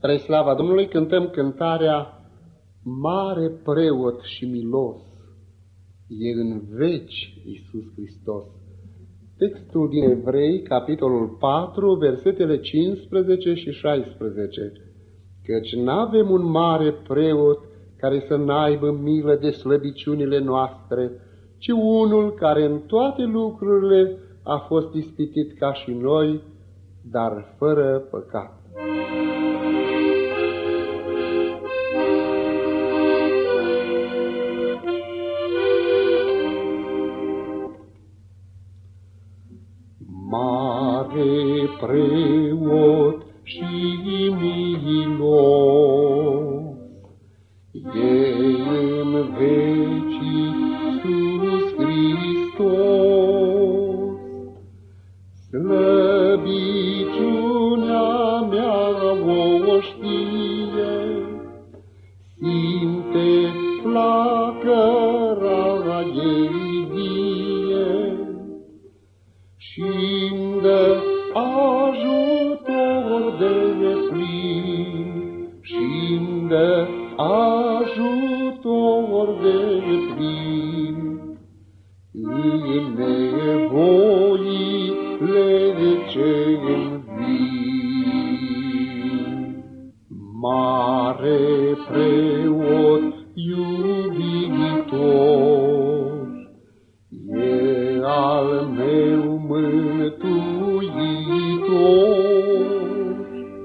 Spre slava Domnului cântăm cântarea Mare preot și milos, e în veci Iisus Hristos. Textul din Evrei, capitolul 4, versetele 15 și 16. Căci n-avem un mare preot care să n-aibă milă de slăbiciunile noastre, ci unul care în toate lucrurile a fost ispitit ca și noi, dar fără păcat. Mare preot și milos, e în vecii Iisus Hristos. Slăbiciunea mea o știe, simte flacăra ei vie, și-mi dă ajutor de plin, și-mi dă ajutor de plin, în nevoile ce-mi vin. Mare preot iubitor, e al meu mântuitor.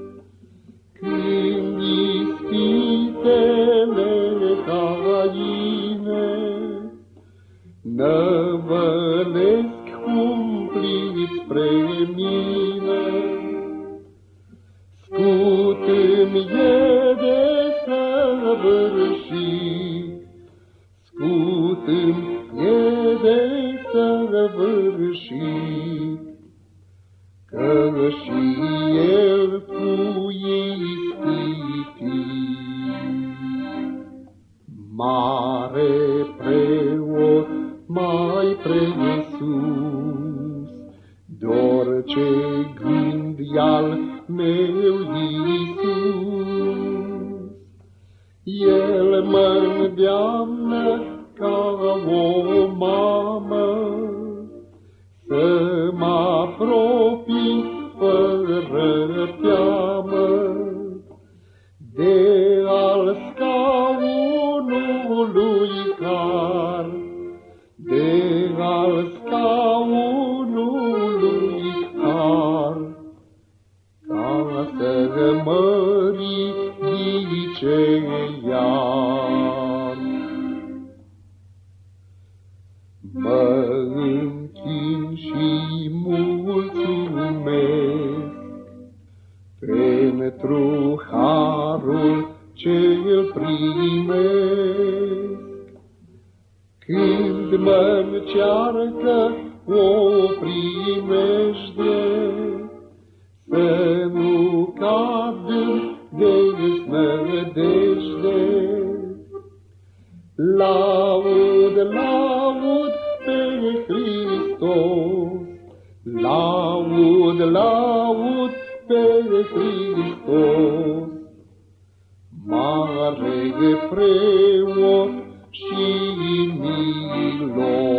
Când ispitele taine năvălesc cumplit spre mine, scut-mi e de săvârșit, scut-mi e de săvârșit, că și el cu ispitit. Mare preot mai presus, doar ce gând e-al meu Iisus. El mă-ndeamnă ca o mamă să mă apropii fără teamă de al scaunului car, de al scaunului car, ca să mă ridice iar. Mă închin și mulțumesc pentru harul ce-l primesc. Când mă-ncearcă o primejde, să nu cad în deznădejde. Laud, laud pe Hristos, laud, laud pe Hristos. Mare preot și milos.